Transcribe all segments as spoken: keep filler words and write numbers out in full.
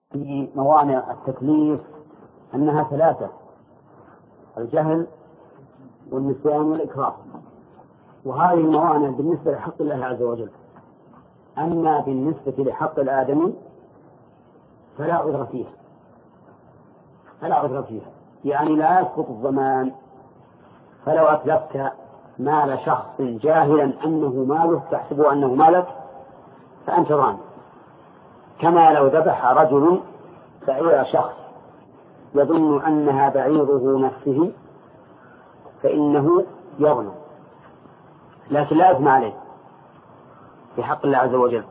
في موانع التكليف أنها ثلاثة: الجهل والنسيان والإكراه. وهذه الموانع بالنسبة لحق الله عز وجل. أما بالنسبة لحق الآدمي فلا عذر فيها فلا عذر فيها يعني لا يسقط الضمان. فلو أتلفت مال شخص جاهلا أنه ماله تحسبه أنه مالك فأنت ضامن، كما لو ذبح رجل بعير شخص يظن أنها بعيره نفسه فإنه يظلم، لكن لا إثم عليه في حق الله عز وجل.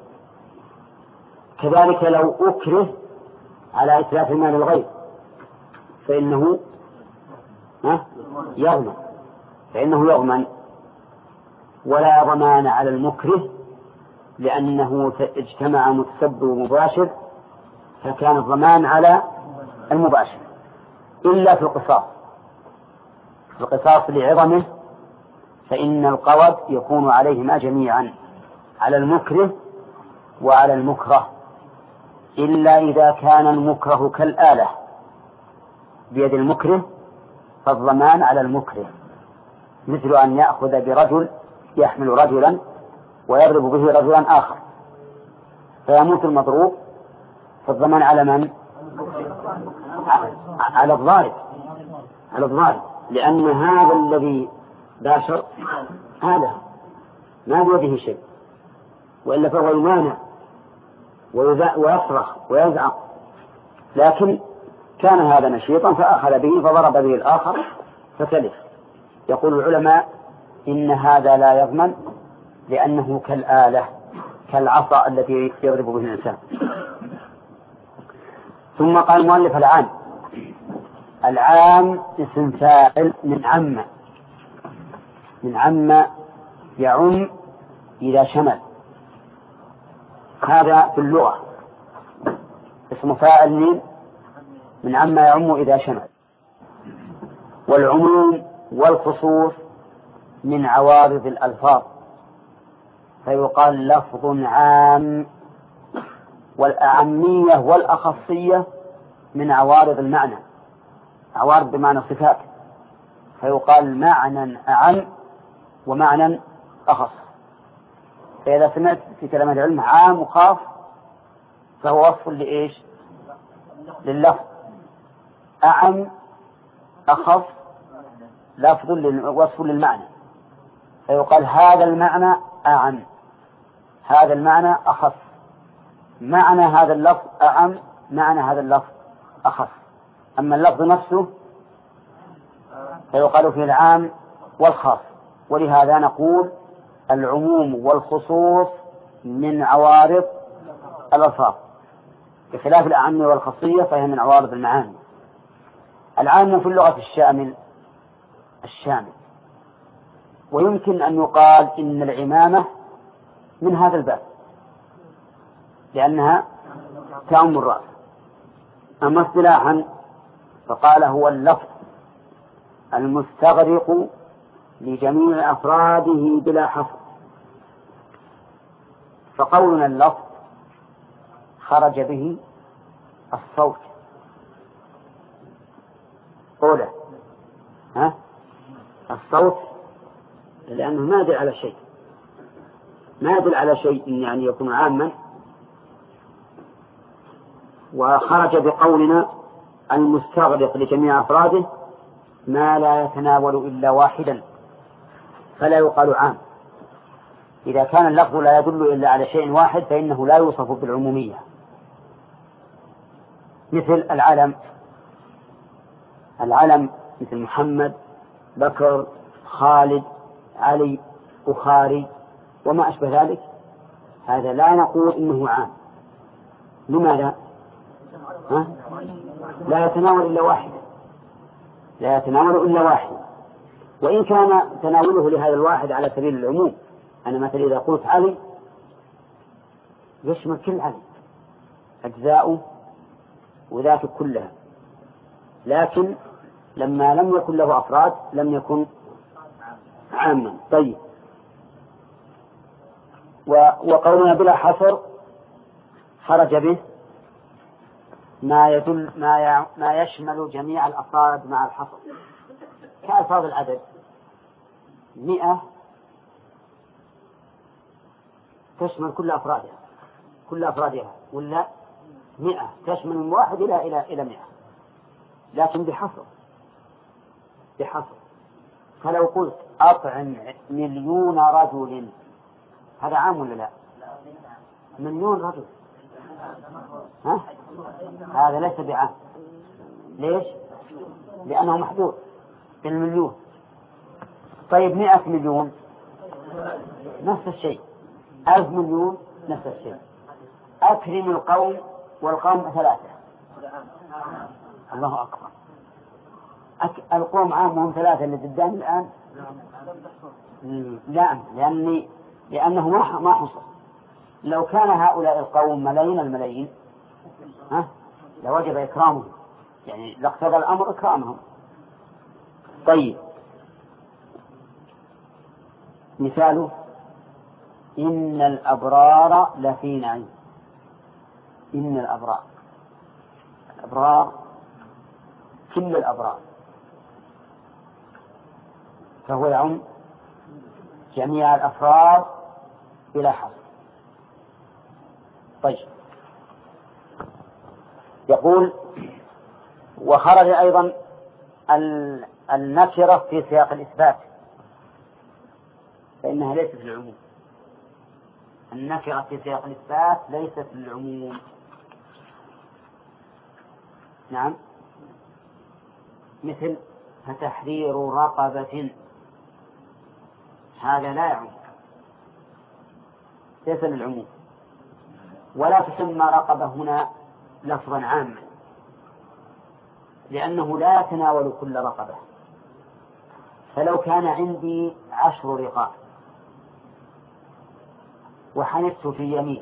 كذلك لو أكره على إتلاف مال الغير فإنه يضمن فإنه يضمن ولا ضمان على المكره، لأنه اجتمع متسبب ومباشر فكان الضمان على المباشر، إلا في القصاص. في القصاص لعظمه فإن القود يكون عليهما جميعا، على المكره وعلى المكره، إلا إذا كان المكره كالآلة بيد المكره فالضمان على المكره، مثل أن يأخذ برجل يحمل رجلا ويضرب به رجلا آخر فيموت المضروب، فالضمان على من؟ على الضارب على الضارب لأن هذا الذي باشر هذا ما بيده شيء، وإلا فهو يمانع ويصرخ ويزعق، لكن كان هذا نشيطا فأخذ به فضرب به الآخر فتلف. يقول العلماء إن هذا لا يضمن لأنه كالآلة كالعصا التي يضرب به الإنسان. ثم قال المؤلف العام. العام اسم فاعل من عم من عم يعم إذا شمل، هذا في اللغة اسم فاعل من من عم يعم إذا شمل. والعموم والخصوص من عوارض الألفاظ فيقال لفظ عام، والأعمية والأخصية من عوارض المعنى، عوارض بمعنى صفات، فيقال معنى أعم ومعنى أخص. فإذا سمعت في كلام العلم عام وخاص فهو وصف لإيش؟ لللفظ. أعم أخص لفظ وصف للمعنى، فيقال هذا المعنى أعم، هذا المعنى أخص، معنى هذا اللفظ أعم، معنى هذا اللفظ أخص. أما اللفظ نفسه فيقال فيه العام والخاص. ولهذا نقول العموم والخصوص من عوارض الألفاظ، بخلاف الأعم والخصية فهي من عوارض المعاني. العام في اللغة الشامل الشامل ويمكن أن يقال إن العمامة من هذا الباب لأنها تعم الرأس. أما اصطلاحا فقال هو اللفظ المستغرق لجميع أفراده بلا حصر. فقولنا اللفظ خرج به الصوت قوله ها الصوت لأنه ما يدل على شيء ما يدل على شيء يعني يكون عاما. وخرج بقولنا المستغرق لجميع أفراده ما لا يتناول إلا واحدا فلا يقال عام. إذا كان اللفظ لا يدل إلا على شيء واحد فإنه لا يوصف بالعمومية، مثل العلم العلم مثل محمد، بكر، خالد، علي، بخاري وما أشبه ذلك، هذا لا نقول إنه عام. لماذا؟ ها؟ لا يتناول إلا واحد لا يتناول إلا واحد وإن كان تناوله لهذا الواحد على سبيل العموم. أنا مثلا إذا قلت علي يشمل كل علي أجزاؤه وذاته كلها، لكن لما لم يكن له أفراد لم يكن عاما. طيب، وقولنا بلا حصر خرج به ما يدل ما ما يشمل جميع الأفراد مع الحصر، كألفاظ العدد. مئة تشمل كل أفرادها كل أفرادها ولا مئة تشمل من واحد إلى إلى إلى مئة، لكن بحصر بحصر. فلو قلت أطعم مليون رجل هذا عام ولا لا؟ مليون رجل ها؟ هذا ليس بعام. ليش؟ لأنه محدود بالمليون. طيب مئة مليون نفس الشيء، ألف مليون نفس الشيء. أكرم القوم والقوم ثلاثة. الله أكبر. أك... القوم عامهم ثلاثة اللي قدام الآن؟ لا، لأني لأنه ما ما حصل. لو كان هؤلاء القوم ملايين الملايين ها لوجب إكرامهم، يعني لاقتضى الأمر إكرامهم. طيب مثاله إن الأبرار لفي نعيم. إن الأبرار الأبرار كل الأبرار، فهو يعم جميع الأفراد بلا حصر. طيب يقول وخرج أيضا النكرة في سياق الإثبات فإنها ليست للعموم. النكرة في سياق الإثبات ليست للعموم. نعم، مثل فتحرير رقبة، هذا لا يعم، ليس للعموم. ولا تسمى رقبة هنا لفظا عاما، لأنه لا يتناول كل رقبة. فلو كان عندي عشر رقاب وحنثت في يمين،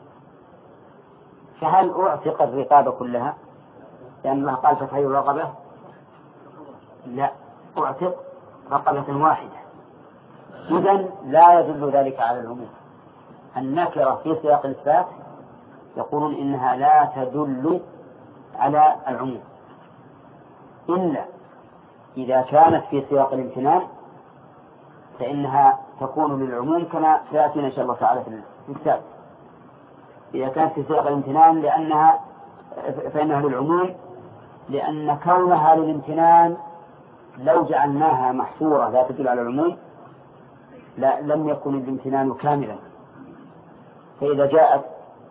فهل أعتق الرقاب كلها؟ لأن الله قال فتحرير رقبة. لا، أعتق رقبة واحدة. إذن لا يدل ذلك على العموم. النكرة في سياق الإثبات يقولون إنها لا تدل على العموم إلا إذا كانت في سياق الامتنان، فإنها تكون للعموم كما سيأتينا إن شاء الله تعالى في الكتاب. إذا كانت في سياق الامتنان لأنها فإنها للعموم، لأن كونها للامتنان لو جعلناها محصورة لا تدل على العموم لا لم يكن الامتنان كاملا. فإذا جاءت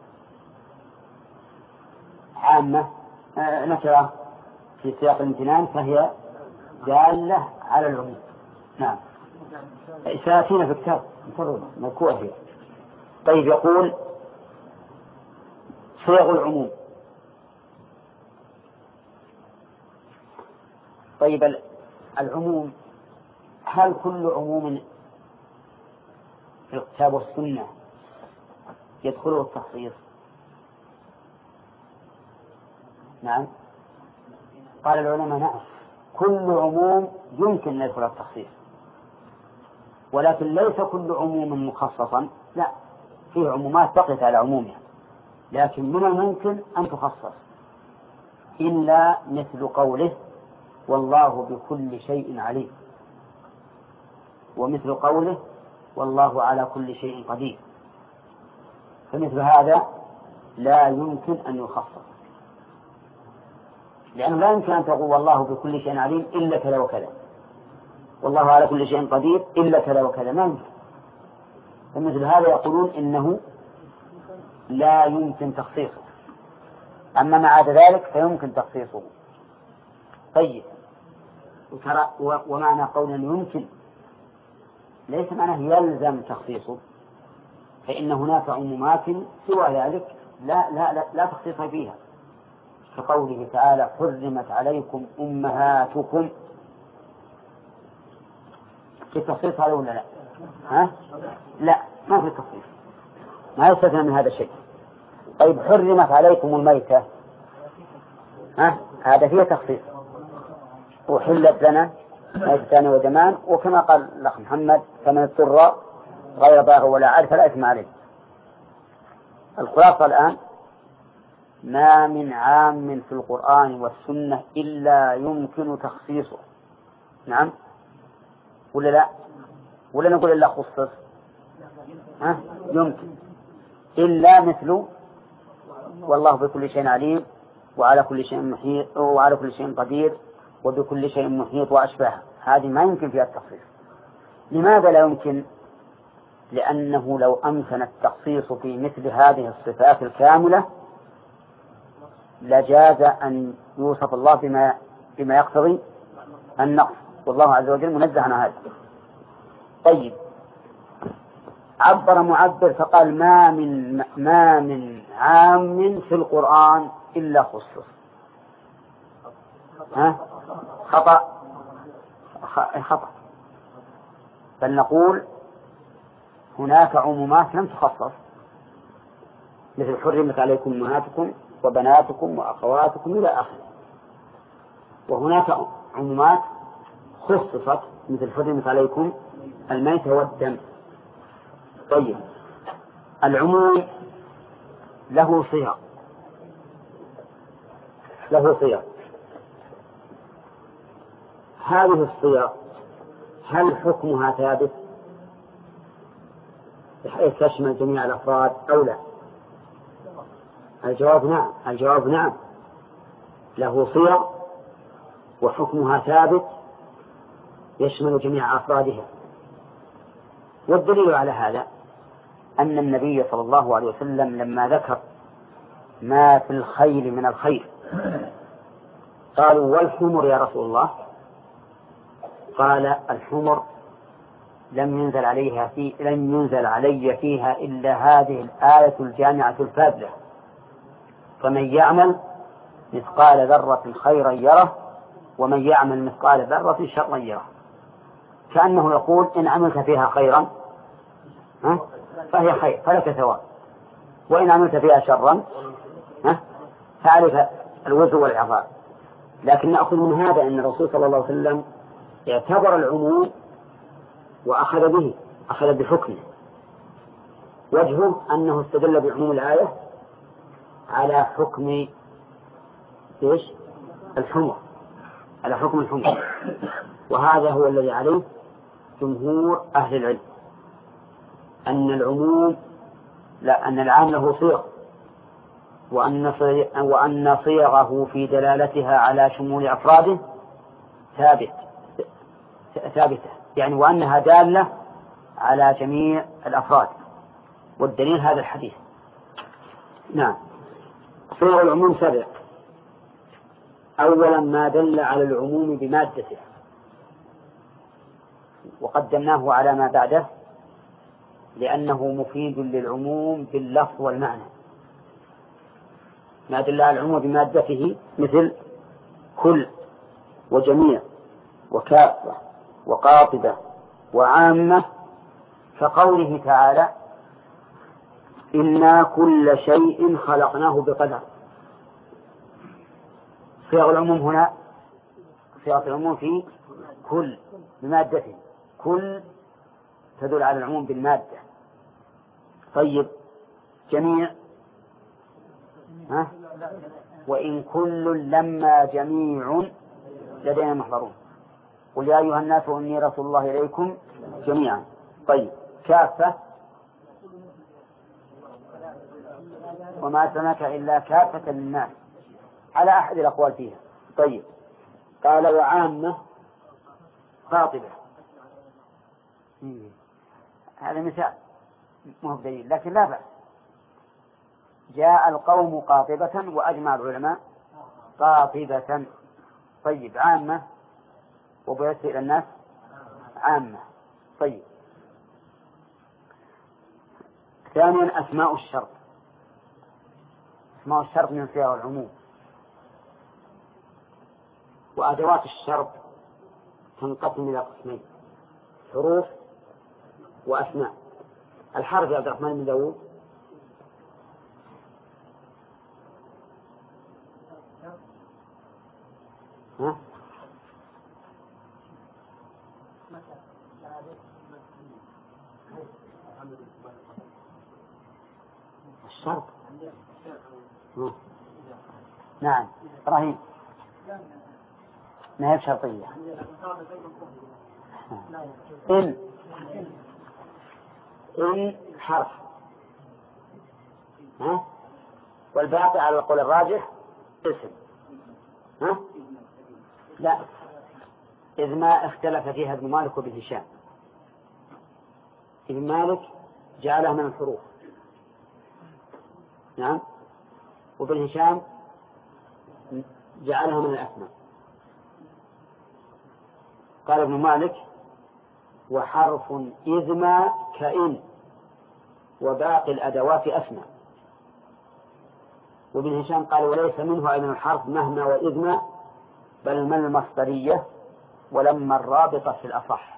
عامة نكرة في سياق الامتنان فهي دالة على العموم. نعم، سيأتينا في الكتاب مذكورة هي. طيب يقول صيغ العموم. طيب العموم، هل كل عموم في الكتاب والسنة يدخله التخصيص؟ نعم، قال العلماء نعم، كل عموم يمكن أن يدخل التخصيص، ولكن ليس كل عموم مخصصا، لا، فيه عمومات بقيت على عمومها، لكن من الممكن أن تخصص إلا مثل قوله والله بكل شيء عليم، ومثل قوله والله على كل شيء قدير. فمثل هذا لا يمكن أن يخصص، لأنه لا يمكن أن تقول والله بكل شيء عليم إلا كذا وكذا، والله على كل شيء قدير إلا كذا وكذا، ما يمكن. فمثل هذا يقولون إنه لا يمكن تخصيصه، أما ما عدا ذلك فيمكن تخصيصه. طيب، ومعنى قولا يمكن ليس معناه يلزم تخصيصه، فإن هناك عمومات سوى ذلك لا, لا, لا, لا تخصيص فيها، كقوله تعالى حرمت عليكم أمهاتكم. في التخصيص هذا ولا لا؟ ها؟ لا، ما في تخصيص، ما يستثنى من هذا الشيء. طيب حرمت عليكم الميتة، ها؟ هذا فيه تخصيص، وحلت لنا ميتتان ودمان، وكما قال الأخ محمد فمن اضطر غير باغ ولا عاد فلا إثم عليه. الخلاصة الآن ما من عام في القرآن والسنة إلا يمكن تخصيصه. نعم ولا لا؟ ولا نقول إلا خصص؟ ها؟ يمكن، إلا مثل والله بكل شيء عليم وعلى كل شيء محيط وعلى كل شيء قدير وبكل شيء محيط وأشباه، هذه ما يمكن فيها التخصيص. لماذا لا يمكن؟ لأنه لو أمكن التخصيص في مثل هذه الصفات الكاملة لجاز أن يوصف الله بما بما يقتضي النقص، والله عز وجل منزه عن هذا. طيب، عبر معبر فقال ما من ما من عام في القرآن إلا خصص. ها؟ خطأ خطأ بل نقول هناك عمومات لم تخصص، مثل حرمت عليكم أمهاتكم وبناتكم وأخواتكم إلى آخره، وهناك عمومات خصصت مثل حرمت عليكم الميت والدم. طيب، العموم له صيغ له صيغ هذه الصيغ هل حكمها ثابت بحيث تشمل جميع الأفراد أو لا؟ الجواب نعم الجواب نعم له صيغ وحكمها ثابت يشمل جميع أفرادها. والدليل على هذا أن النبي صلى الله عليه وسلم لما ذكر ما في الخيل من الخير قالوا والحمر يا رسول الله؟ قال الحمر لم ينزل عليها في لم ينزل علي فيها إلا هذه الآية الجامعة الفاضلة، فمن يعمل مثقال ذرة خيرا يره ومن يعمل مثقال ذرة شرا يره. كأنه يقول إن عملت فيها خيرا ها فهي خير فلك ثواب، وإن عملت فيها شرا ها فعليك الوزر والعقاب. لكن نأخذ من هذا أن الرسول صلى الله عليه وسلم اعتبر العموم وأخذ به أخذ بحكمه. وجهه أنه استدل بعموم الآية على حكم إيش؟ الحمر، على حكم الحمر. وهذا هو الذي عليه جمهور أهل العلم، أن العموم لا أن العام له صيغ، وأن وأن صيغه في دلالتها على شمول أفراده ثابت ثابتة، يعني وأنها دالة على جميع الأفراد. والدليل هذا الحديث. نعم، صيغ العموم سبع. أولا ما دل على العموم بمادته وقدمناه على ما بعده لأنه مفيد للعموم باللفظ والمعنى. ما دل على العموم بمادته مثل كل وجميع وكافة وقاطبة وعامة، كقوله تعالى إنا كل شيء خلقناه بقدر. صيغ العموم هنا صيغة العموم في كل بمادته، كل تدل على العموم بالمادة. طيب، جميع ها؟ وإن كل لما جميع لدينا محضرون قل يا أيها الناس إني رسول الله إليكم جميعا. طيب، كافة وما أرسلناك إلا كافة للناس على أحد الأقوال فيها. طيب، قال وعامة قاطبة. هذا مثال مو بدليل لكن لا بأس. جاء القوم قاطبة وأجمع العلماء قاطبة. طيب، عامة وبيسر إلى الناس عامة. طيب، ثانيا أسماء الشرط. أسماء الشرط من صيغ العموم. وأدوات الشرط تنقسم إلى قسمين: حروف وأسماء. الحرف يا عبد الرحمن بن داود ها؟ الشرط نعم إبراهيم. ما هي بشرطية. إن إن حرف، ها؟ والباقي على القول الراجح اسم، ها؟ لا، إذ ما اختلف فيها ابن مالك وابن هشام. ابن مالك جعلها من الحروف، نعم، وابن هشام جعلها من الأسماء. قال ابن مالك: وحرف إذ ما كإن وباقي الأدوات أسماء. وابن هشام قال: وليس منه أي من الحرف مهما وإذ ما، بل من المصدرية ولما الرابطة في الأصح.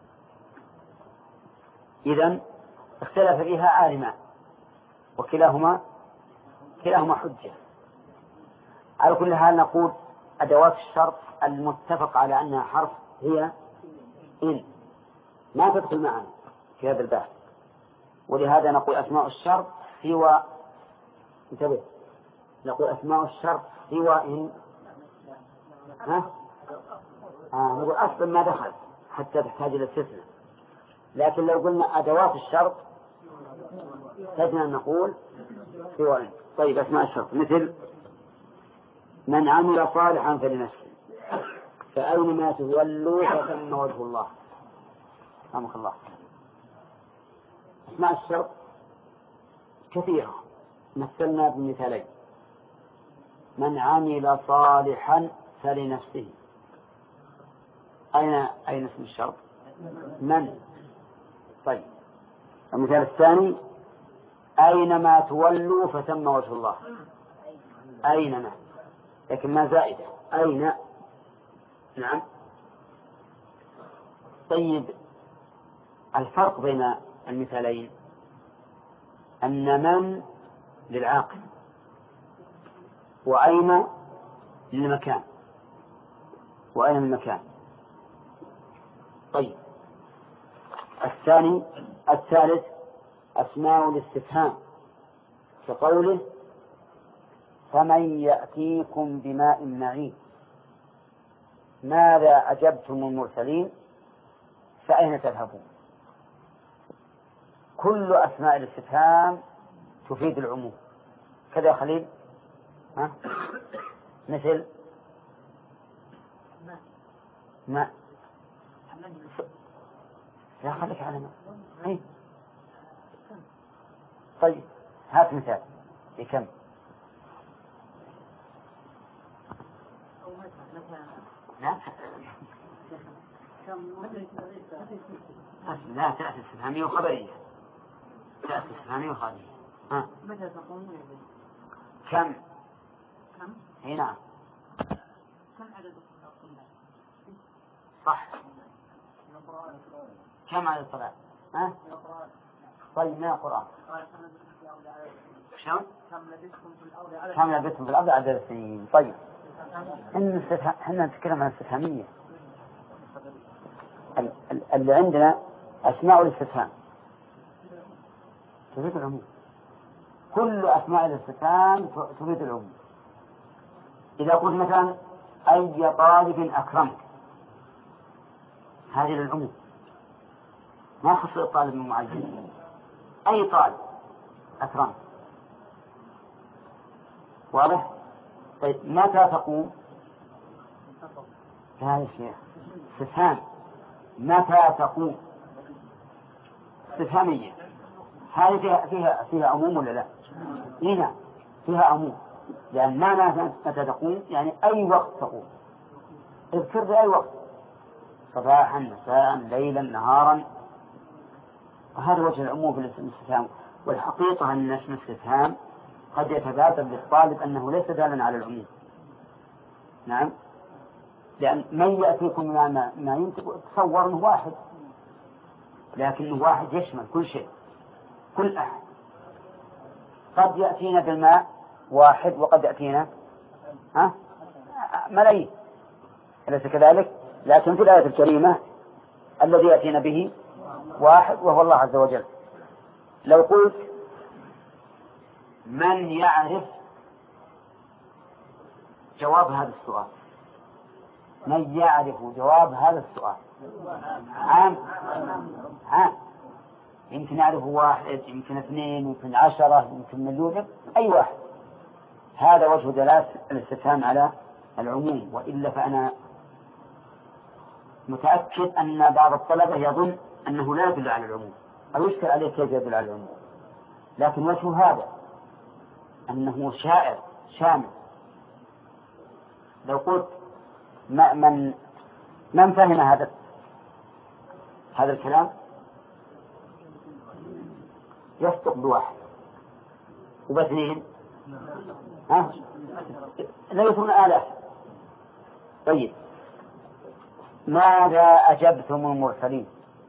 إذن اختلف فيها عالمان وكلاهما كلاهما حجة. على كل حال نقول أدوات الشرط المتفق على أنها حرف هي إن، ما تدخل معنا في هذا البحث. ولهذا نقول أسماء الشرط سوى، انتبه، نقول أسماء الشرط سوى إن، ها؟ آه نقول أصلا ما دخل حتى تحتاج إلى استثناء. لكن لو قلنا أدوات الشرط تجنا نقول سوى إن. طيب أسماء الشرط مثل: من عمل صالحا فلنفسه، فأينما تولوا فثم وجه الله. رحمك الله. أسماء الشرط كثيرة، مثلنا بمثالين: من عمل صالحا فلنفسه. أين أين اسم الشرط؟ من. طيب المثال الثاني: أينما تولوا فثم وجه الله. أينما، لكن ما زائدة، أين. نعم. طيب الفرق بين المثالين أن من للعاقل وأين للمكان، وأين المكان. طيب الثاني الثالث أسماء الاستفهام، كقوله: فمن يأتيكم بماء معين، ماذا أجبتم المرسلين، فأين تذهبون. كل أسماء الاستفهام تفيد العموم. كذا خليل، ها؟ مثل ما لا خليك على ما. طيب هات مثال بكم. لا لا تأتي استفهامية وخبرية، تأتي استفهامية وخبرية. ها متى تقومون؟ كم كم هنا كم عدد الطلاب؟ صح. كم عدد الطلاب؟ ها طيب ما القرآن شلون؟ كم لبثتم في الأرض عدد السنين. طيب إن احنا نتكلم عن الاستفهامية. اللي عندنا أسماء الاستفهام تفيد العموم. كل أسماء الاستفهام تفيد العموم. إذا قلت مثلا: أي طالب أكرمك، هذه للعموم، ما خص الطالب المعين. أي طالب أكرمك. واضح؟ طيب متى تقوم؟ لا يا شيخ، استفهام. متى تقوم استفهامية، هذه فيها فيها فيها عموم ولا لا؟ هنا فيها عموم، لأن ما متى تقوم يعني أي وقت تقوم. اذكر بأي وقت، صباحا مساء ليلا نهارا. وهذا وجه العموم في الاستفهام. والحقيقة أن اسم الاستفهام قد يتبادر للطالب أنه ليس دالا على العموم. نعم، لأن من يأتيكم ما ما تصور أنه واحد، لكنه واحد يشمل كل شيء، كل أحد. قد يأتينا بالماء واحد وقد يأتينا ها ملايين، أليس كذلك؟ لكن في الآية الكريمة الذي يأتينا به واحد وهو الله عز وجل. لو قلت: من يعرف جواب هذا السؤال؟ من يعرف جواب هذا السؤال؟ عام عام يمكن يعرف واحد، يمكن اثنين، يمكن عشرة، يمكن مليون، أي واحد. هذا وجه دلالة الاستفهام على العموم. وإلا فأنا متأكد أن بعض الطلبة يظن أنه لا يدل على العموم أو يشكل عليه كيف يدل على العموم، لكن وجه هذا أنه شائع شامل. لو قلت ما من من فهم هذا هذا الكلام يصدق بواحد وباثنين ها لا يكون آلاف. طيب ماذا أجبتم المرسلين؟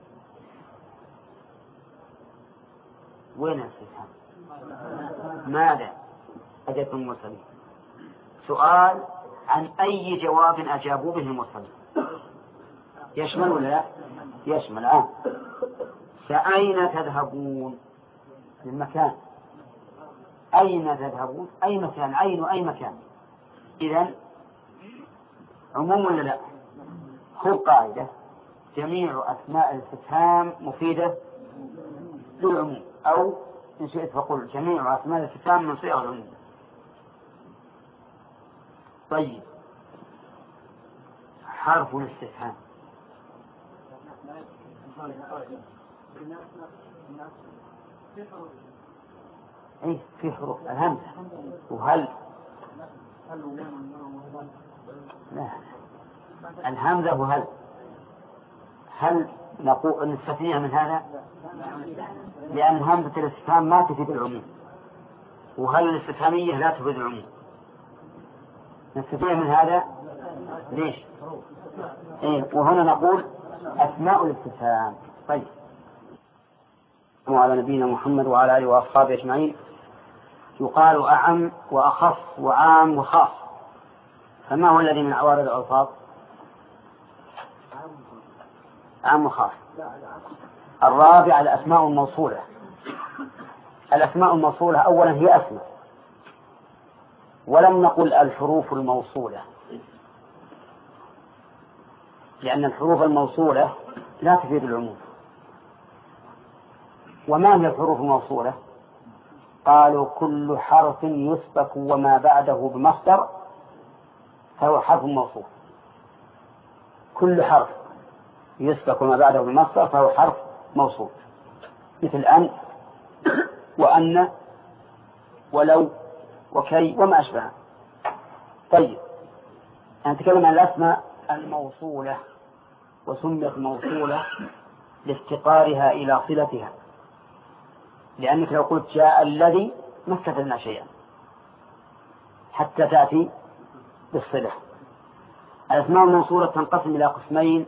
وين الاستفهام؟ ماذا أجبتم المرسلين؟ سؤال عن أي جواب أجابوا به المرسلين. يشمل ولا لا؟ يشمل. آه. فأين تذهبون؟ المكان. أين تذهبون؟ أي مكان، أين أي مكان. إذن عموم ولا لا؟ خذ قاعدة: جميع أسماء الاستفهام مفيدة للعموم، أو إن شئت فقل جميع أسماء الاستفهام من صيغ العموم. طيب حرف الاستفهام ايه في حروف الهمزة وهل. لا الهمزة وهل. هل نقول نستثنيها من هذا؟ لأن همزة الاستفهام ما تفيد العموم، وهل الاستفهامية لا تفيد العموم. نستثنيها من هذا ليش؟ إيه وهنا نقول أسماء الاستفهام. طيب وعلى نبينا محمد وعلى آله وأصحابه أجمعين. يقال أعم وأخص وعام وخاص، فما هو الذي من عوارض الألفاظ؟ عام وخاص. الرابع الأسماء الموصولة. الأسماء الموصولة أولا هي أسماء، ولم نقل الحروف الموصولة، لأن الحروف الموصولة لا تفيد العموم. وما هي الحروف الموصولة؟ قالوا كل حرف يسبك وما بعده بمصدر فهو حرف موصول. كل حرف يسبك وما بعده بمصدر فهو حرف موصول، مثل أن وأن ولو وكي وما أشبه. طيب نتكلم عن الأسماء الموصولة، وسميت موصولة لافتقارها إلى صلتها، لأنك لو قلت جاء الذي ما استفدنا شيئا حتى تأتي بالصلة. الأسماء الموصولة تنقسم إلى قسمين: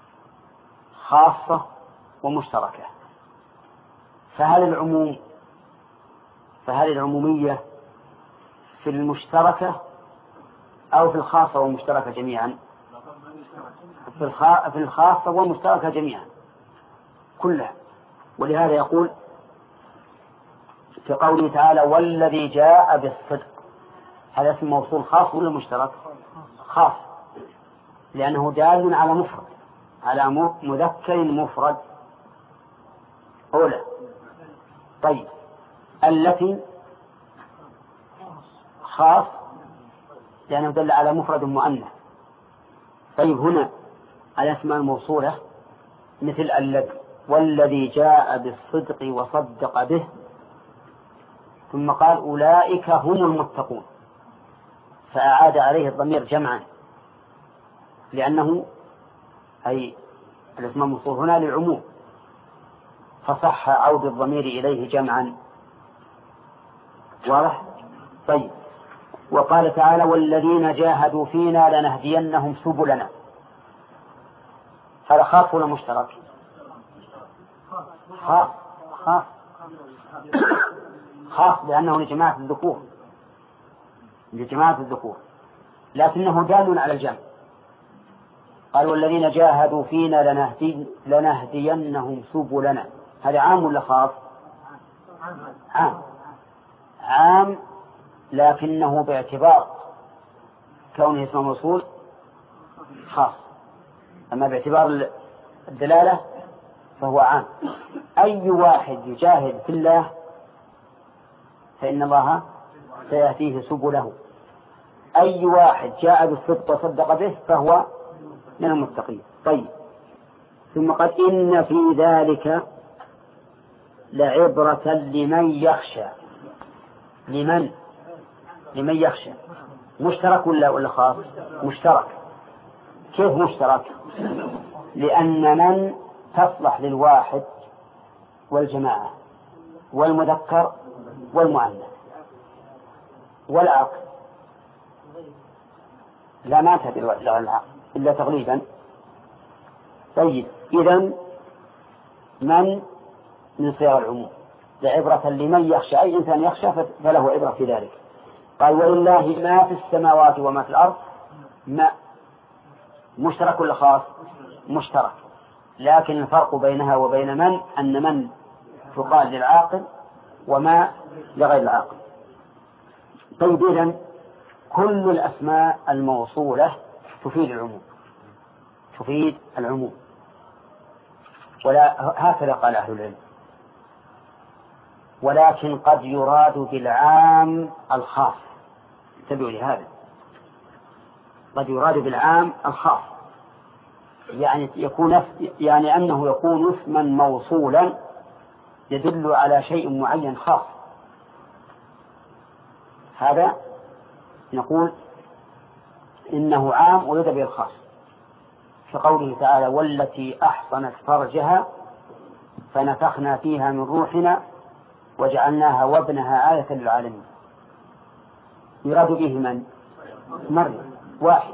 خاصة ومشتركة. فهل العموم فهل العمومية في المشتركة أو في الخاصة والمشتركة جميعا؟ في, الخ... في الخاصة والمشتركة جميعا كلها. ولهذا يقول في قوله تعالى: والذي جاء بالصدق. هذا اسم موصول خاص ولا مشترك؟ خاص، لأنه دال على مفرد، على مذكر مفرد أولى. طيب التي خاص لأنه دل على مفرد مؤنث. طيب هنا الأسماء الموصولة مثل الذي والذي جاء بالصدق وصدق به، ثم قال أولئك هم المتقون، فأعاد عليه الضمير جمعا، لأنه أي الاسم الموصول هنا للعموم، فصح عود الضمير إليه جمعا. واضح؟ طيب وقال تعالى: والذين جاهدوا فينا لنهدينهم سبلنا. هذا خاص ولا مشترك؟ خاص خاص خاص لأنه لجماعة الذكور لجماعة الذكور لكنه دال على الجمع. قال: والذين جاهدوا فينا لنهدي لنهدينهم سبلنا. هذا عام ولا خاص؟ عام عام لكنه باعتبار كونه اسم موصول خاص، أما باعتبار الدلالة فهو عام. أي واحد يجاهد في الله فإن الله سيأتيه سبله، أي واحد جاء بالصدق وصدق به فهو من المتقين. طيب، ثم قال إن في ذلك لعبرة لمن يخشى. لمن لمن يخشى مشترك ولا ولا خاص؟ مشترك. كيف مشترك؟ لأن من تصلح للواحد والجماعة والمذكر والمؤنث والعقل، لا ما تهدي العقل إلا تغليبا. طيب، إذن من من صيغ العموم لعبرة لمن يخشى، أي إنسان يخشى فله عبرة في ذلك. قال ولله ما في السماوات وما في الأرض. ما مشترك ولا خاص؟ مشترك، لكن الفرق بينها وبين من أن من تقال للعاقل وما لغير العاقل. طيب، إذن كل الأسماء الموصولة تفيد العموم، تفيد العموم، ولا هكذا قال أهل العلم. ولكن قد يراد بالعام الخاص، انتبهوا لهذا، قد يراد بالعام الخاص، يعني يكون يعني أنه يكون اسما موصولا يدل على شيء معين خاص. هذا نقول إنه عام ويراد به الخاص، كقوله تعالى والتي أحصنت فرجها فنفخنا فيها من روحنا وجعلناها وابنها آية للعالمين. يراد به من؟ مريم واحدة.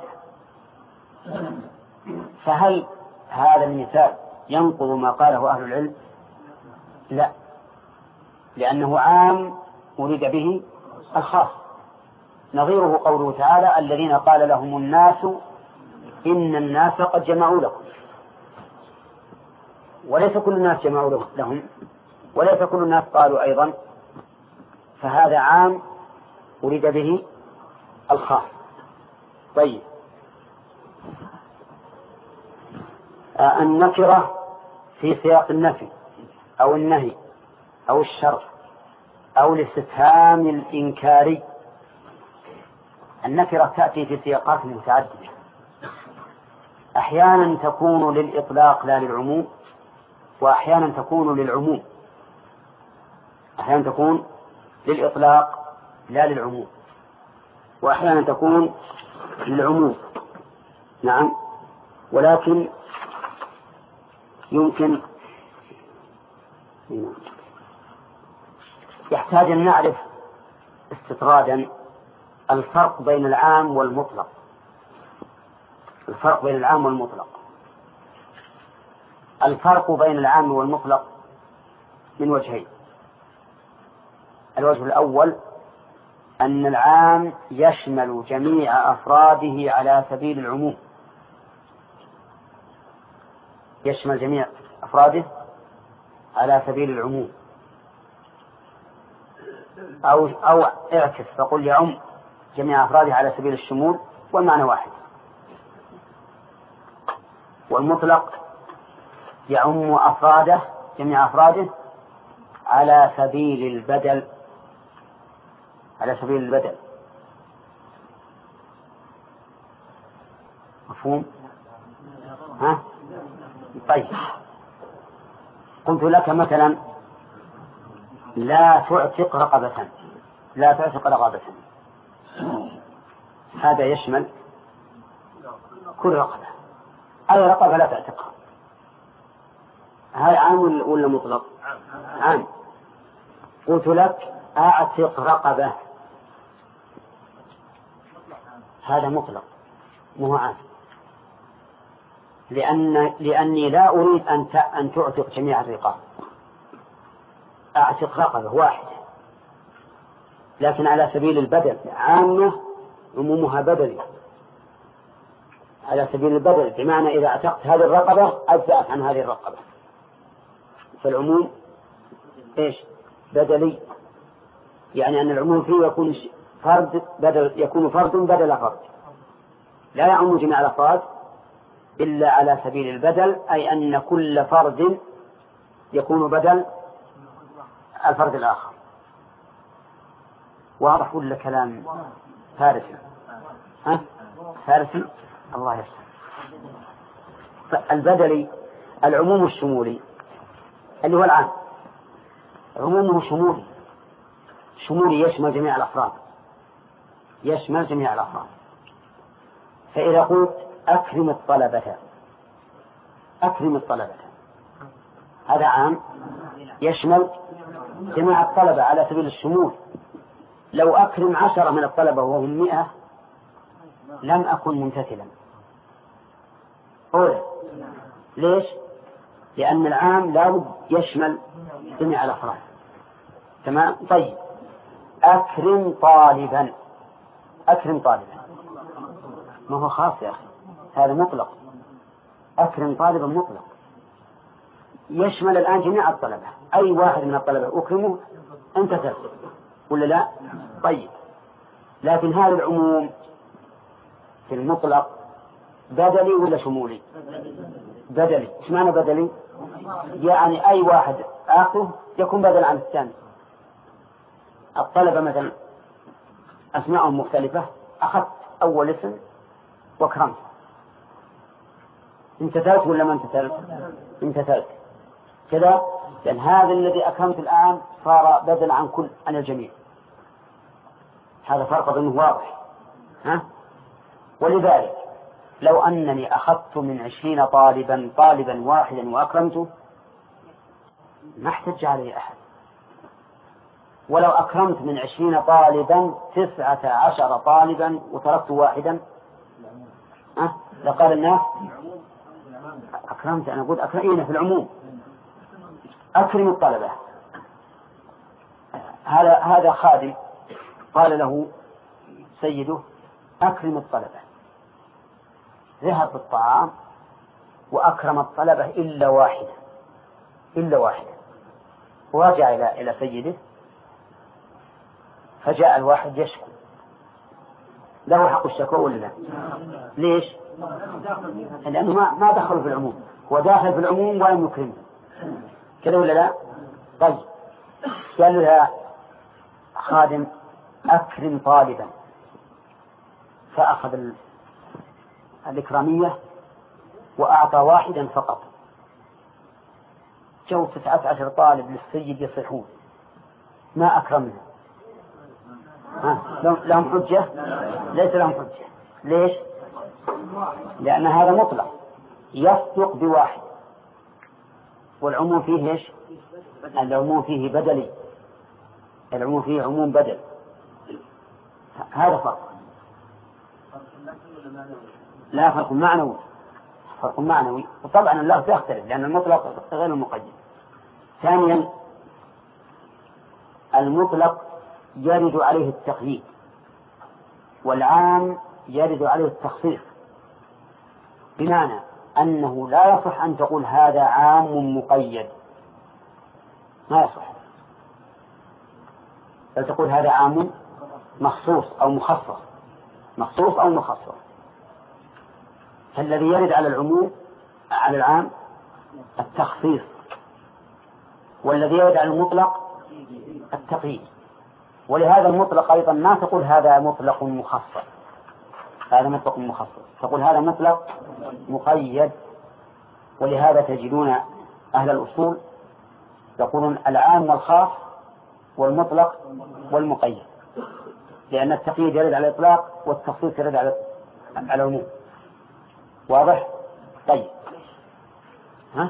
فهل هذا المثال ينقض ما قاله أهل العلم؟ لا، لأنه عام أريد به الخاص. نظيره قوله تعالى الذين قال لهم الناس إن الناس قد جمعوا لكم، وليس كل الناس جمعوا لهم، وليس كل الناس قالوا أيضا، فهذا عام أريد به الخاص. طيب، آه النكرة في سياق النفي أو النهي أو الشر أو الاستفهام الإنكاري. النكرة تأتي في سياقات متعددة، أحيانا تكون للإطلاق لا للعموم، وأحيانا تكون للعموم، أحيانا تكون للإطلاق لا للعموم، وأحيانا تكون للعموم. نعم، ولكن يمكن يحتاج أن نعرف استطرادا الفرق بين العام والمطلق. الفرق بين العام والمطلق الفرق بين العام والمطلق من وجهين. الوجه الأول أن العام يشمل جميع أفراده على سبيل العموم، يشمل جميع أفراده على سبيل العموم، أو أو اعكس فقل يعم جميع أفراده على سبيل الشمول، والمعنى واحد. والمطلق يعم أفراده جميع أفراده على سبيل البدل، على سبيل البدل. مفهوم؟ ها؟ طيب، قلت لك مثلا لا تعتق رقبة، لا تعتق رقبة، هذا يشمل كل رقبة، أي رقبة لا تعتقها. هذا عام ولا مطلق؟ عام. قلت لك أعتق رقبة، هذا مطلق مو عام، لأن لأني لا أريد أن أن تعتق جميع الرقاب، أعتق رقبة واحدة، لكن على سبيل البدل. عامة عمومها بدلي على سبيل البدل، بمعنى إذا اعتقت هذه الرقبة أجزأت عن هذه الرقبة، فالعموم إيش؟ بدلي، يعني أن العموم فيه يكون فرد بدل، يكون فرد بدل فرد. لا يعم جميع الأفراد إلا على سبيل البدل، أي أن كل فرد يكون بدل الفرد الآخر. واضح ولا كلام فارسي؟ ها؟ فارسي؟ الله يسلم. البدلي العموم الشمولي اللي هو العام، عمومه شمولي، شمولي يشمل جميع الأفراد، يشمل جميع الأفراد. فإذا قلت أكرم الطلبة، أكرم الطلبة، هذا عام يشمل جميع الطلبة على سبيل الشمول. لو أكرم عشرة من الطلبة وهم مئة لم أكن ممتثلا. أولا ليش؟ لأن العام لا بد يشمل جميع الأفراد. تمام. طيب أكرم طالبا، أكرم طالبا ما هو خاص يا أخي، هذا مطلق. أكرم طالبا مطلق يشمل الآن جميع الطلبة، أي واحد من الطلبة أكرمه أنت ترسل ولا لا؟ طيب لكن هذا العموم في المطلق بدلي ولا شمولي؟ بدلي. ايش معنى بدلي؟ يعني أي واحد آخره يكون بدل عن الثاني. الطلبة مثلا أسماءهم مختلفة، أخذت أول اسم وأكرمت، امتثلت ولا ما امتثلت؟ امتثلت كذا، لأن هذا الذي أكرمت الآن صار بدل عن كل عن الجميع. هذا فرق بينه واضح. ها؟ ولذلك لو أنني أخذت من عشرين طالبا طالبا واحدا وأكرمته ما احتج عليه أحد، ولو أكرمت من عشرين طالبا تسعة عشر طالبا وتركت واحدا أه؟ لقال الناس أكرمت. أنا أقول أكرمين في العموم، أكرم الطلبة. هذا هذا خادم قال له سيده أكرم الطلبة، ذهب بالطعام وأكرم الطلبة إلا واحدة، إلا واحدة، ورجع إلى إلى سيده، فجاء الواحد يشكو، له حق الشكوى ولا لا؟ ليش؟ لأنه ما ما دخل في العموم، هو داخل في العموم ولم يكرمه، كذا ولا لا؟ طيب قال لها خادم أكرم طالبا، فأخذ الإكرامية وأعطى واحدا فقط. جو تسعة عشر طالب للسيد يصيحون ما أكرمنا. ها؟ لهم حجة؟ ليس لهم حجة. ليش؟ لأن هذا مطلق يصدق بواحد، والعموم فيه إيش؟ العموم فيه بدلي، العموم فيه عموم بدل. هذا فرق، لا فرق معنوي، فرق معنوي. وطبعا الله يختلف لأن المطلق غير المقيد. ثانيا المطلق يرد عليه التقييد، والعام يرد عليه التخصيص، بمعنى أنه لا يصح أن تقول هذا عام مقيد، ما يصح، بل تقول هذا عام مخصوص أو مخصص، مخصوص أو مخصص. فالذي يرد على العموم على العام التخصيص، والذي يرد على المطلق التقييد. ولهذا المطلق أيضا ما تقول هذا مطلق مخصص، هذا مطلق مخصص، تقول هذا مطلق مقيد. ولهذا تجدون أهل الأصول يقولون العام والخاص والمطلق والمقيد، لأن التقييد يرد على الإطلاق والتخصيص يرد على على العموم. واضح؟ طيب ها؟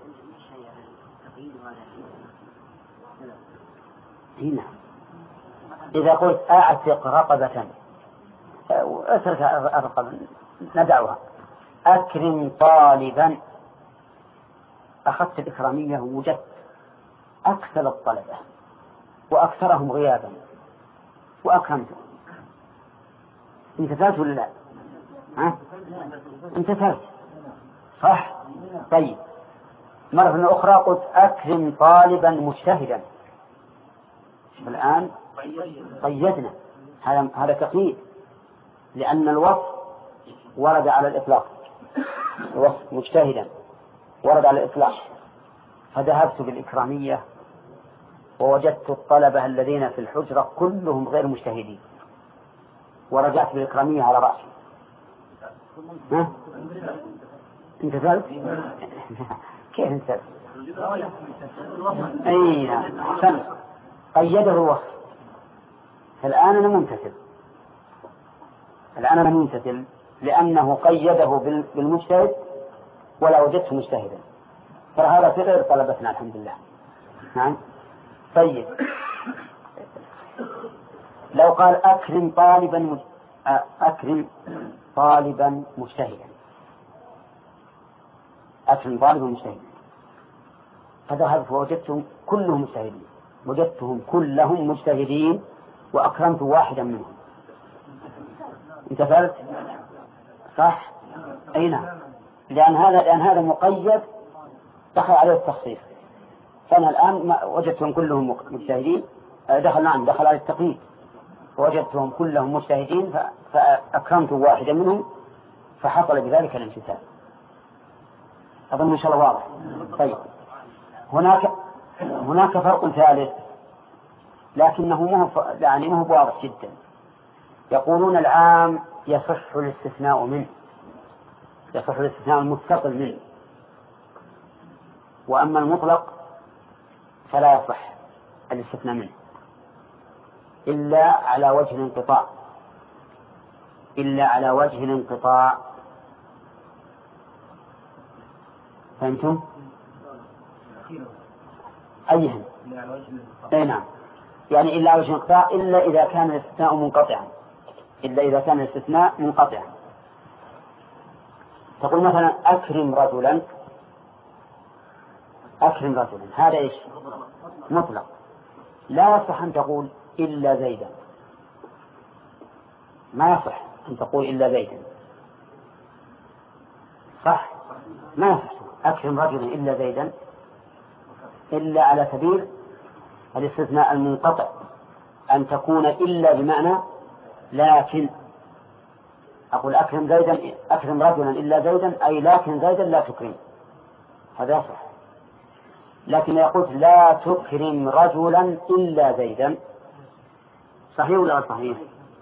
هنا إذا قلت أعتق رقبة، اترك الرقبة ندعوها، أكرم طالبا، أخذت الإكرامية ووجدت أكثر الطلبة وأكثرهم غيابا وأكرمتهم، امتثلت ولا لا؟ ها؟ امتثلت صح؟ طيب مرة أخرى قلت أكرم طالبا مجتهدا، الآن قيدنا، هذا هذا تقييد، لأن الوصف ورد على الإطلاق، الوصف مجتهدا ورد على الإطلاق، فذهبت بالإكرامية ووجدت الطلبة الذين في الحجرة كلهم غير مجتهدين، ورجعت بالإكرامية على رأسي. ها؟ أنت ذلك؟ كيف أنت؟ أي نعم أحسنت، قيده الوصف. الآن أنا ممتثل، الآن أنا ممتثل لأنه قيده بالمجتهد ولا وجدته مجتهدا، فهذا في غير طلبتنا الحمد لله. نعم. طيب لو قال أكرم طالبا مج... أكرم طالبا مجتهدا، أكرم طالبا مجتهدا، فذهبت ووجدتهم كلهم مجتهدين، وجدتهم كلهم مجتهدين وأكرمت واحدا منهم. انتفلت صح؟ أي نعم، لأن هذا لأن هذا مقيد دخل عليه التخصيص، فأنا الآن وجدتهم كلهم مجتهدين، دخل نعم دخل على التقييد، وجدتهم كلهم مجتهدين فأكرمت واحدا منهم، فحصل بذلك الامتثال. أظن إن شاء الله واضح. طيب هناك هناك فرق ثالث لكنه مو يعني مو واضح جدا. يقولون العام يصح الاستثناء منه، يصح الاستثناء المتصل منه، وأما المطلق فلا يصح الاستثناء منه إلا على وجه الانقطاع، إلا على وجه الانقطاع. فهمتم؟ أيهم؟ أي نعم، يعني إلا على وجه الانقطاع إلا إذا كان الاستثناء منقطعا، إلا إذا كان الاستثناء منقطعا. تقول مثلا أكرم رجلا، أكرم رجلا هذا إيش؟ مطلق، لا يصح أن تقول إلا زيدا، ما يصح أن تقول إلا زيدا، صح؟ ما يصح أكرم رجلا إلا زيدا إلا على سبيل الاستثناء المنقطع، أن تكون إلا بمعنى لكن. أقول أكرم زيدا أكرم رجلا إلا زيدا أي لكن زيدا لا تكرم، هذا يصح. لكن يقول لا تكرم رجلا إلا زيدا، صحيح ولا صحيح؟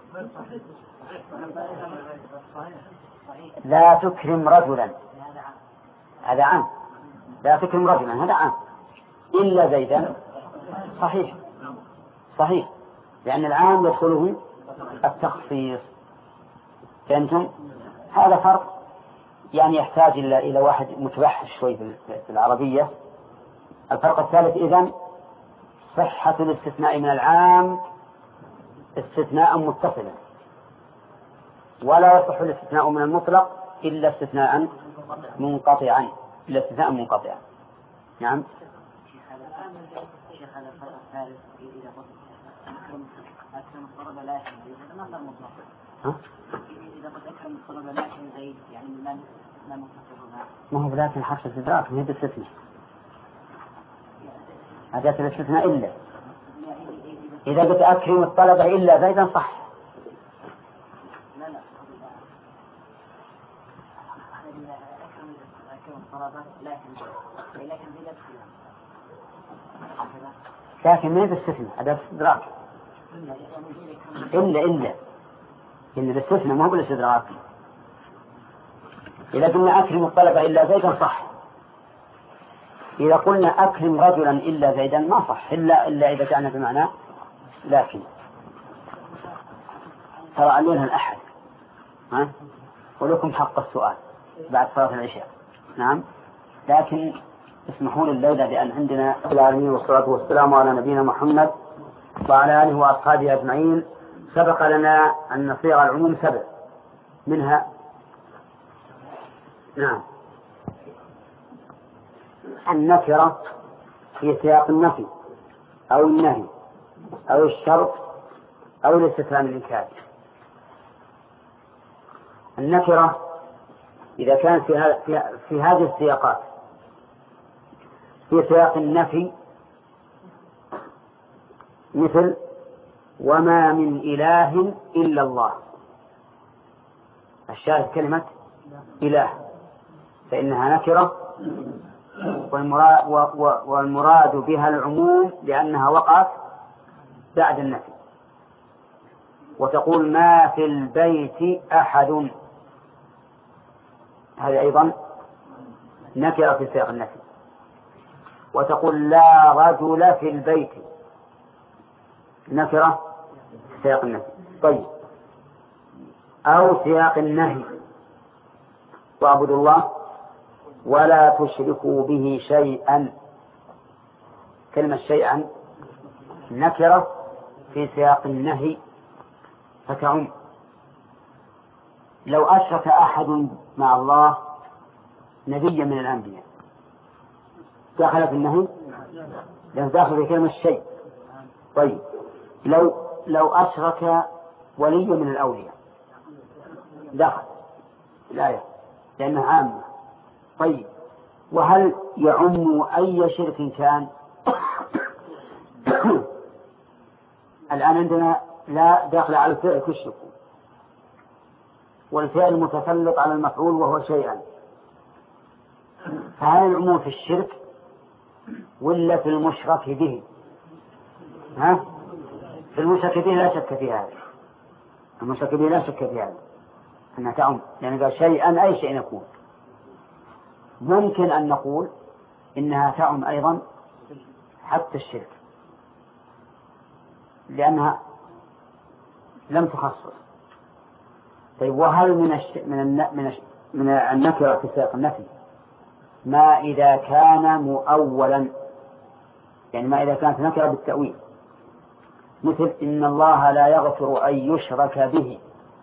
لا تكرم رجلا هذا عام، لا تكرم رجلا هذا عام، إلا زيدا صحيح، صحيح، لأن العام يدخله التخصيص. فهمتم؟ هذا فرق يعني يحتاج إلى إلى واحد متبحث شوي في العربية. الفرق الثالث إذن صحة الاستثناء من العام استثناء متصلا، ولا يصح الاستثناء من المطلق إلا استثناء منقطعا، إلا استثناء منقطعا. نعم. شيخ هذا الفرق الثالث إذا قلت أكرم أكرم الطلبة لا يكن زيد هذا ما صار مطلق. إذا قلت أكرم الطلبة لا يكن زيد يعني لا لا متصل. ما هو لكن حرف الاستدراك ما هي بالاستثناء، أداة الاستثناء إلا. إذا قلت أكرم الطلبة إلا زيدا صح. لا لا أكرم الطلبة لا يكن زيد لكن زيد لكن ما هي بالاستثناء أداة الاستدراك إلا إلا إن بالاستثناء ما هو بالاستدراك. إذا قلنا أكرم الطلبة إلا زيدا صح، إذا قلنا أكرم رجلا إلا زيدا ما صح إلا إلا إذا كان بمعنى لكن. ترى علينا الأحد ها ولكم حق السؤال بعد صلاة العشاء. نعم، لكن اسمحوا لي الليلة لأن عندنا العالمين والصلاة والسلام على نبينا محمد وعلى آله وأصحابه أجمعين. سبق لنا أن صيغ العموم سبع، منها نعم النكرة في سياق النفي أو النهي أو الشرط أو الاستفهام الإنكاري. النكرة إذا كانت في, في, في هذه السياقات في سياق النفي مثل وما من إله إلا الله، الشاهد كلمة إله، فإنها نكرة والمراد, والمراد بها العموم لأنها وقعت بعد النفي. وتقول ما في البيت أحد، هذا أيضا نكرة في سياق النفي. وتقول لا رجل في البيت، نكرة في سياق النفي. طيب، أو سياق النهي واعبدوا الله ولا تشركوا به شيئا، كلمة شيئا نكرة في سياق النهي فتعم. لو أشرك أحد مع الله نبيا من الأنبياء دخل في النهي، لأنه داخل في كلمة الشيء. طيب، لو لو أشرك ولي من الأولياء دخل الآية لأنها عامة. طيب، وهل يعم أي شرك كان؟ الآن عندنا لا داخل على الفعل تشركوا، والفعل متسلط على المفعول وهو شيئا، فهل العموم في الشرك ولا في المشرك به؟ ها؟ في المشرك به لا شك في هذا، المشرك به لا شك في هذا أنها تعم، يعني قال شيئا أي شيء يكون. ممكن أن نقول إنها تعم أيضا حتى الشرك لأنها لم تخصص. طيب، وهل من الش... من الن... من, الش... من النكرة في سياق النفي ما إذا كان مؤولا، يعني ما إذا كانت نكرة بالتأويل، مثل إن الله لا يغفر أن يشرك به،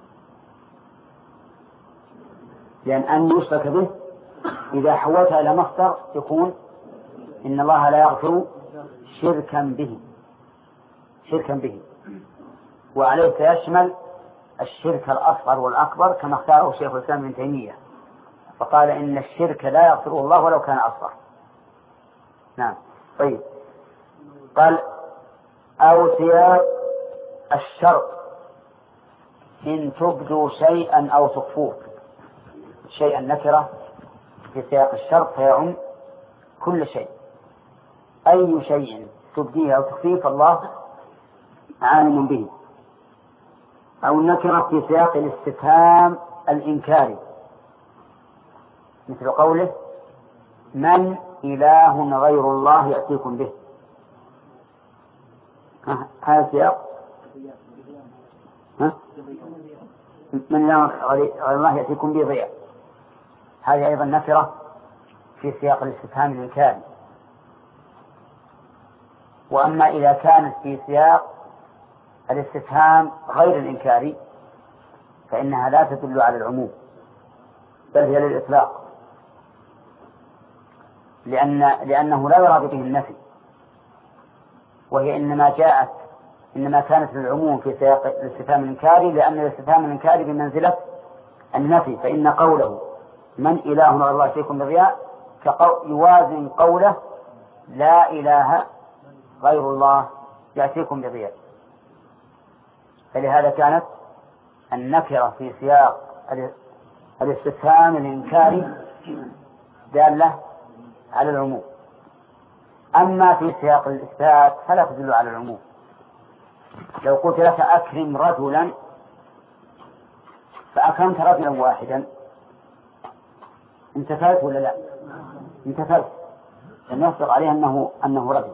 لأن أن يشرك به إذا حولتها إلى مصدر يكون إن الله لا يغفر شركا به، شركا به، وعليه سيشمل الشرك الأصغر والأكبر كما اختاره شيخ الإسلام ابن تيمية، فقال إن الشرك لا يغفره الله ولو كان أصغر. نعم. طيب، قال أو سياق الشرط إن تبدوا شيئا أو تخفوه، شيئا نكرة في سياق الشرط فيعم كل شيء، أي شيء تبديه أو تخفيه فالله عالم به. أو النكرة في سياق الاستفهام الإنكاري، مثل قوله من إله غير الله يأتيكم به، هذا سياق ها؟ من إله غير الله يأتيكم به ضياء، هذه أيضا نكرة في سياق الاستفهام الإنكاري. وأما إذا كانت في سياق الاستفهام غير الإنكاري فإنها لا تدل على العموم بل هي للإطلاق، لأن لأنه لا يراد به النفي، وهي إنما جاءت إنما كانت للعموم في سياق الاستفهام الإنكاري، لأن الاستفهام الإنكاري بمنزلة النفي، فإن قوله من إله غير الله يأتيكم بضياء يوازن قوله لا إله غير الله يأتيكم بضياء، فلهذا كانت النكرة في سياق الاستفهام الإنكاري دالة على العموم. أما في سياق الإثبات فلا تدل على العموم. لو قلت لك أكرم رجلا فأكرمت رجلا واحدا انتفلت ولا لا؟ انتفلت، لأن يصدق عليه أنه أنه رجل.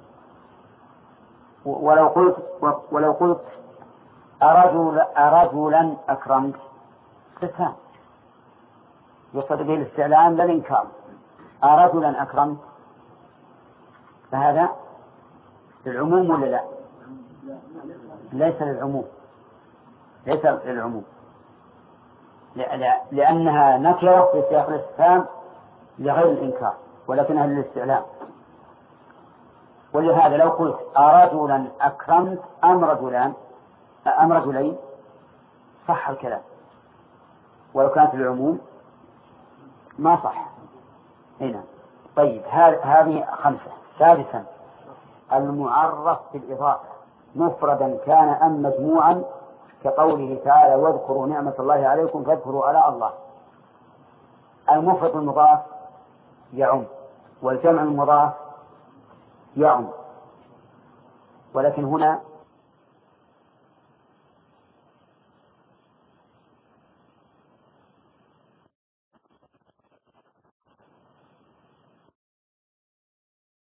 ولو قلت ولو قلت أرجل أرجلا أكرمت استفهام يقصد به الاستعلام لا الإنكار، أرجلا أكرمت فهذا للعموم ولا لا؟ ليس للعموم، ليس للعموم، لأنها نكرة في سياق الاستفهام لغير الإنكار ولكنها للاستعلام. ولهذا لو قلت أرجلا أكرمت أم رجلان أم رجلين صح الكلام، ولو كانت العموم ما صح هنا. طيب، هذه خمسة. سادسا المعرف بالإضافة مفردا كان أم مجموعا كقوله تعالى واذكروا نعمة الله عليكم فاذكروا آلاء الله. المفرد المضاف يعم والجمع المضاف يعم، ولكن هنا